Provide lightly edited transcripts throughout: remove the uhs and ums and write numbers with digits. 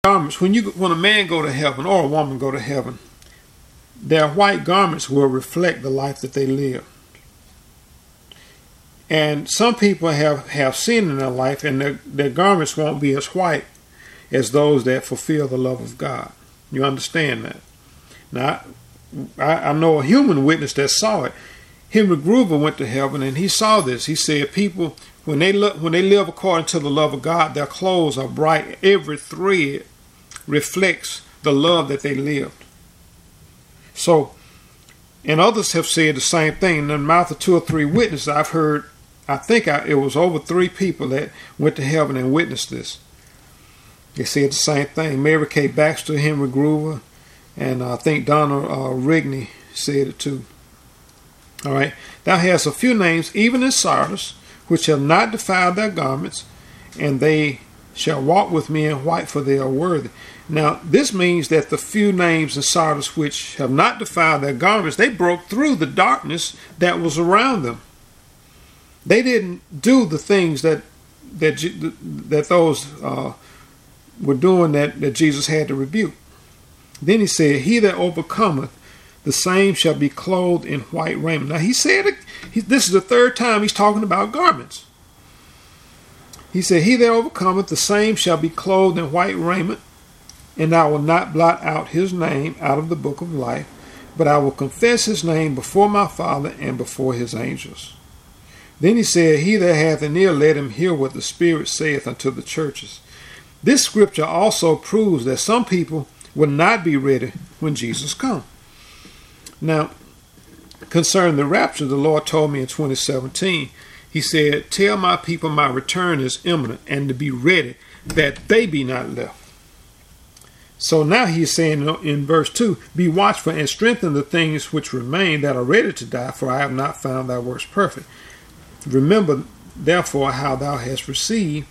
garments, when a man go to heaven or a woman go to heaven, their white garments will reflect the life that they live. And some people have sin in their life, and their garments won't be as white as those that fulfill the love of God. You understand that? Now, I know a human witness that saw it. Henry Gruver went to heaven, and he saw this. He said, people, when they live according to the love of God, their clothes are bright. Every thread reflects the love that they lived. So, and others have said the same thing. In the mouth of 2 or 3 witnesses, I've heard, it was over 3 people that went to heaven and witnessed this. They said the same thing. Mary Kay Baxter, Henry Gruver, and I think Donna Rigney said it too. All right. Thou hast a few names, even in Sardis, which have not defiled their garments, and they shall walk with me in white, for they are worthy. Now, this means that the few names in Sardis which have not defiled their garments, they broke through the darkness that was around them. They didn't do the things that those were doing that Jesus had to rebuke. Then he said, he that overcometh, the same shall be clothed in white raiment. Now he said, this is the 3rd time he's talking about garments. He said, he that overcometh, the same shall be clothed in white raiment, and I will not blot out his name out of the book of life, but I will confess his name before my Father and before his angels. Then he said, he that hath an ear, let him hear what the Spirit saith unto the churches. This scripture also proves that some people will not be ready when Jesus comes. Now, concerning the rapture, the Lord told me in 2017, he said, tell my people my return is imminent, and to be ready, that they be not left. So now he is saying in verse 2, be watchful and strengthen the things which remain that are ready to die, for I have not found thy works perfect. Remember, therefore, how thou hast received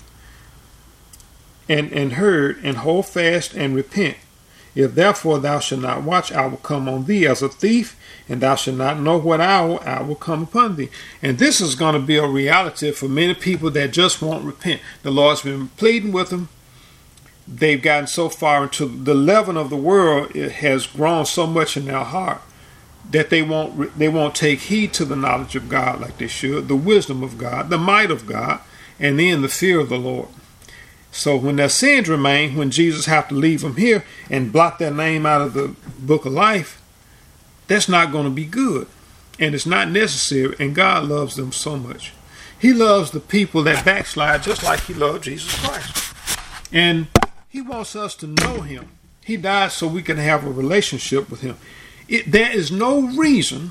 and heard, and hold fast and repent. If therefore thou shalt not watch, I will come on thee as a thief, and thou shalt not know what hour I will come upon thee. And this is going to be a reality for many people that just won't repent. The Lord's been pleading with them. They've gotten so far into the leaven of the world, it has grown so much in their heart that they won't take heed to the knowledge of God like they should, the wisdom of God, the might of God, and then the fear of the Lord. So when their sins remain, when Jesus have to leave them here and blot their name out of the book of life, that's not going to be good. And it's not necessary. And God loves them so much. He loves the people that backslide just like he loved Jesus Christ. And he wants us to know him. He died so we can have a relationship with him. There is no reason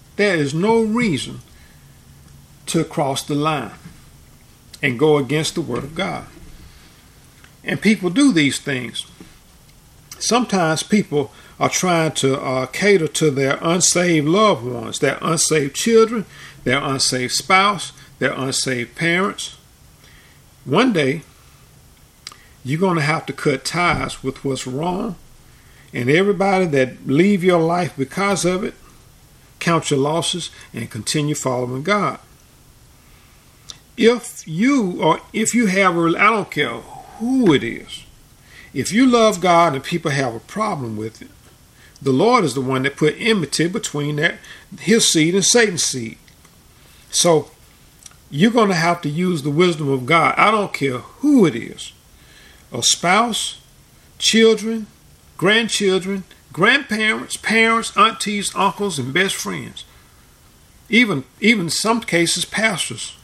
to cross the line and go against the word of God. And people do these things. Sometimes people are trying to cater to their unsaved loved ones, their unsaved children, their unsaved spouse, their unsaved parents. One day, you're going to have to cut ties with what's wrong. And everybody that leave your life because of it, count your losses and continue following God. If you have I don't care who it is, if you love God and people have a problem with it, the Lord is the one that put enmity between his seed and Satan's seed. So you're going to have to use the wisdom of God. I don't care who it is. A spouse, children, grandchildren, grandparents, parents, aunties, uncles, and best friends. Even in some cases, pastors,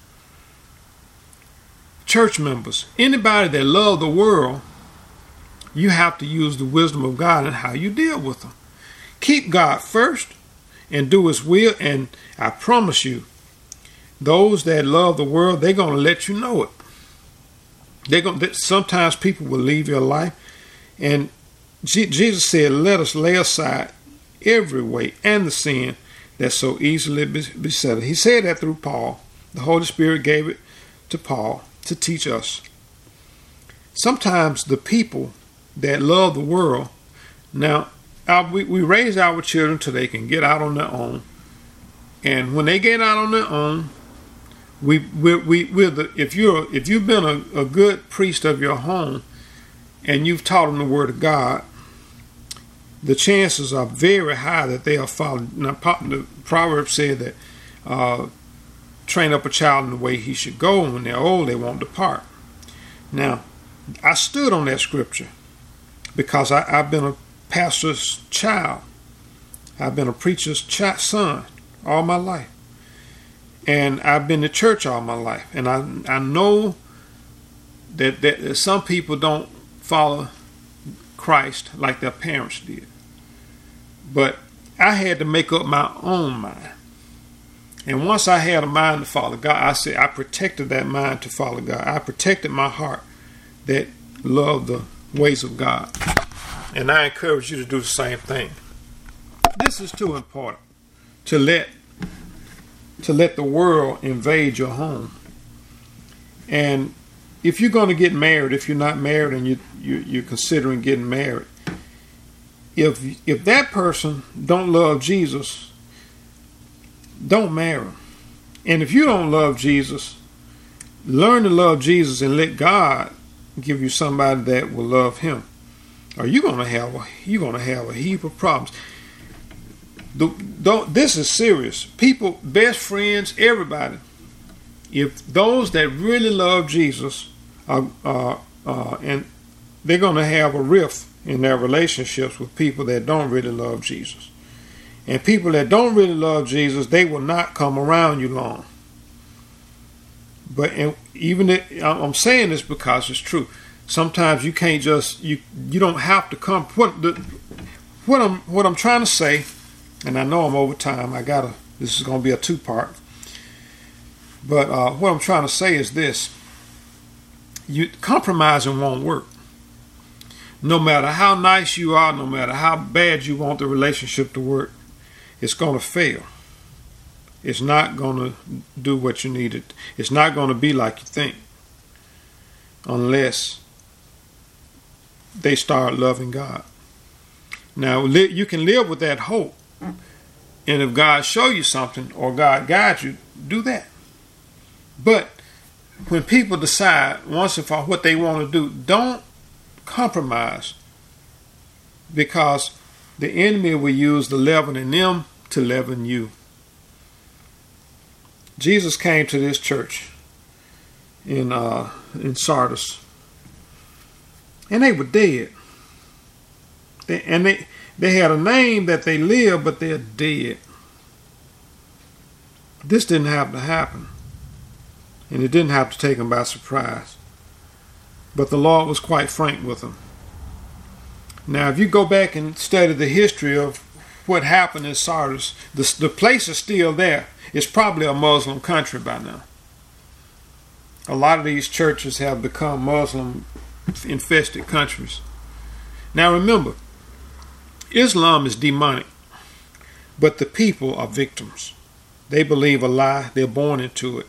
church members, anybody that love the world, you have to use the wisdom of God in how you deal with them. Keep God first and do his will, and I promise you, those that love the world, they're going to let you know it. Sometimes people will leave your life, and Jesus said, let us lay aside every weight and the sin that so easily beset us. He said that through Paul. The Holy Spirit gave it to Paul to teach us. Sometimes the people that love the world, now we raise our children till they can get out on their own, and when they get out on their own, if you've been a good priest of your home, and you've taught them the Word of God, the chances are very high that they'll follow. Now, the proverb said that train up a child in the way he should go, and when they're old, they won't depart. Now, I stood on that scripture because I've been a pastor's child. I've been a preacher's son all my life. And I've been to church all my life. And I know that some people don't follow Christ like their parents did. But I had to make up my own mind. And once I had a mind to follow God, I protected that mind to follow God. I protected my heart that loved the ways of God. And I encourage you to do the same thing. This is too important to let the world invade your home. And if you're going to get married, if you're not married and you're considering getting married, if that person don't love Jesus, don't marry him. And if you don't love Jesus, learn to love Jesus and let God give you somebody that will love him. Or you're gonna have a heap of problems. This is serious. People, best friends, everybody. If those that really love Jesus and they're gonna have a rift in their relationships with people that don't really love Jesus. And people that don't really love Jesus, they will not come around you long. But I'm saying this because it's true. Sometimes you can't just you don't have to come. What I'm trying to say, and I know I'm over time. This is going to be a 2-part. But what I'm trying to say is this: compromising won't work. No matter how nice you are, no matter how bad you want the relationship to work, it's going to fail. It's not going to do what you need it. It's not going to be like you think, unless they start loving God. Now, you can live with that hope. And if God show you something or God guides you, do that. But when people decide once and for all what they want to do, don't compromise, because the enemy will use the leaven in them to leaven you. Jesus came to this church in Sardis, and they were dead. They had a name that they lived, but they're dead. This didn't have to happen, and it didn't have to take them by surprise. But the Lord was quite frank with them. Now, if you go back and study the history of what happened in Sardis, the place is still there. It's probably a Muslim country by now. A lot of these churches have become Muslim-infested countries. Now remember, Islam is demonic, but the people are victims. They believe a lie. They're born into it.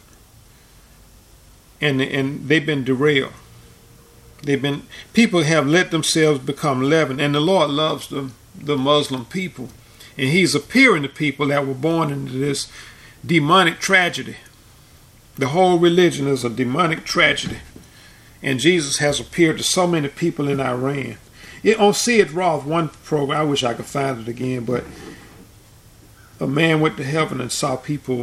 And they've been derailed. People have let themselves become leavened, and the Lord loves the Muslim people. And he's appearing to people that were born into this demonic tragedy. The whole religion is a demonic tragedy. And Jesus has appeared to so many people in Iran. On See It Raw, one program, I wish I could find it again, but a man went to heaven and saw people.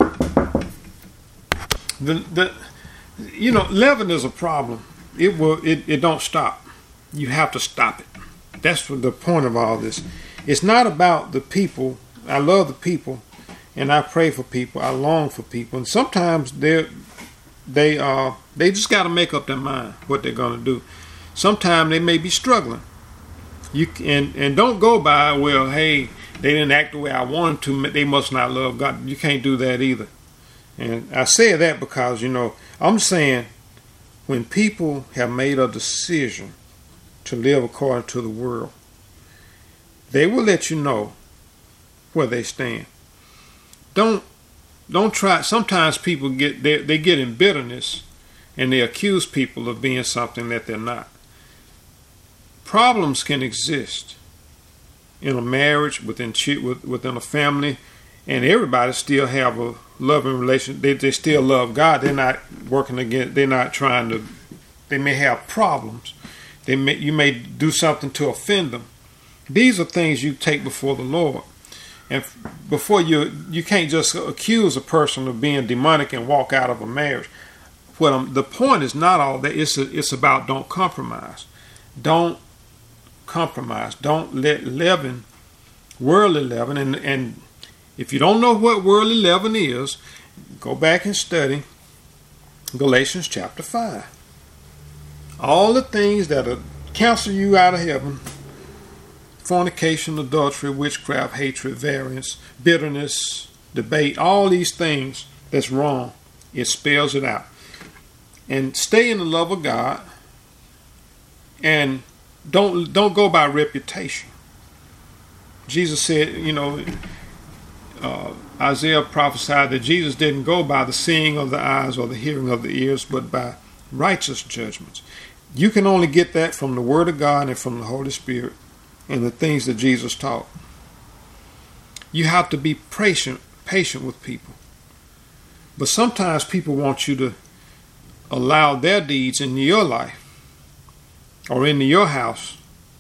Leaven is a problem. It don't stop. You have to stop it. That's the point of all this. It's not about the people. I love the people, and I pray for people. I long for people, and sometimes they just got to make up their mind what they're going to do. Sometimes they may be struggling. And don't go by, well, hey, they didn't act the way I wanted to. They must not love God. You can't do that either. And I say that because I'm saying, when people have made a decision to live according to the world, they will let you know where they stand. Don't try. Sometimes people get in bitterness and they accuse people of being something that they're not. Problems can exist in a marriage, within a family, and everybody still have a loving relation. They still love God. They're not working against. They're not trying to. They may have problems, You may do something to offend them. These are things you take before the Lord. And before you can't just accuse a person of being demonic and walk out of a marriage. The point is not all that. It's about don't compromise. Don't compromise. Don't let worldly leaven, and if you don't know what worldly leaven is, go back and study Galatians chapter 5. All the things that cancel you out of heaven: fornication, adultery, witchcraft, hatred, variance, bitterness, debate, all these things that's wrong. It spells it out. And stay in the love of God, and don't go by reputation. Jesus said, Isaiah prophesied that Jesus didn't go by the seeing of the eyes or the hearing of the ears, but by righteous judgments. You can only get that from the Word of God and from the Holy Spirit and the things that Jesus taught. You have to be patient with people. But sometimes people want you to allow their deeds into your life or into your house.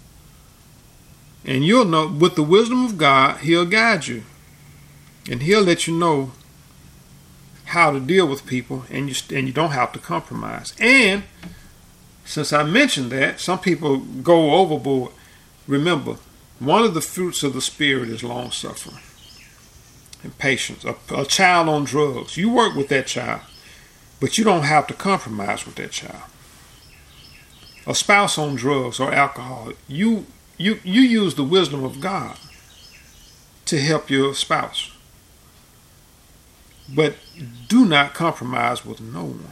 And you'll know, with the wisdom of God, He'll guide you. And He'll let you know how to deal with people, and you don't have to compromise. And since I mentioned that, some people go overboard. Remember, one of the fruits of the Spirit is long-suffering and patience. A child on drugs, you work with that child, but you don't have to compromise with that child. A spouse on drugs or alcohol, you use the wisdom of God to help your spouse. But do not compromise with no one.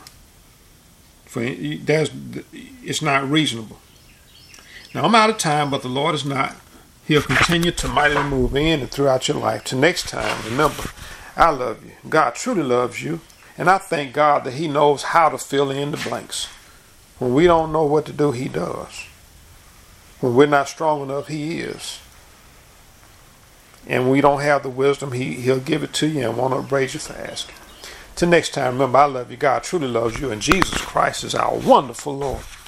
It's not reasonable. Now, I'm out of time, but the Lord is not. He'll continue to mightily move in and throughout your life. Till next time, remember, I love you. God truly loves you. And I thank God that He knows how to fill in the blanks. When we don't know what to do, He does. When we're not strong enough, He is. And we don't have the wisdom, He'll give it to you and won't upbraid you for asking. Till next time, remember, I love you. God truly loves you, and Jesus Christ is our wonderful Lord.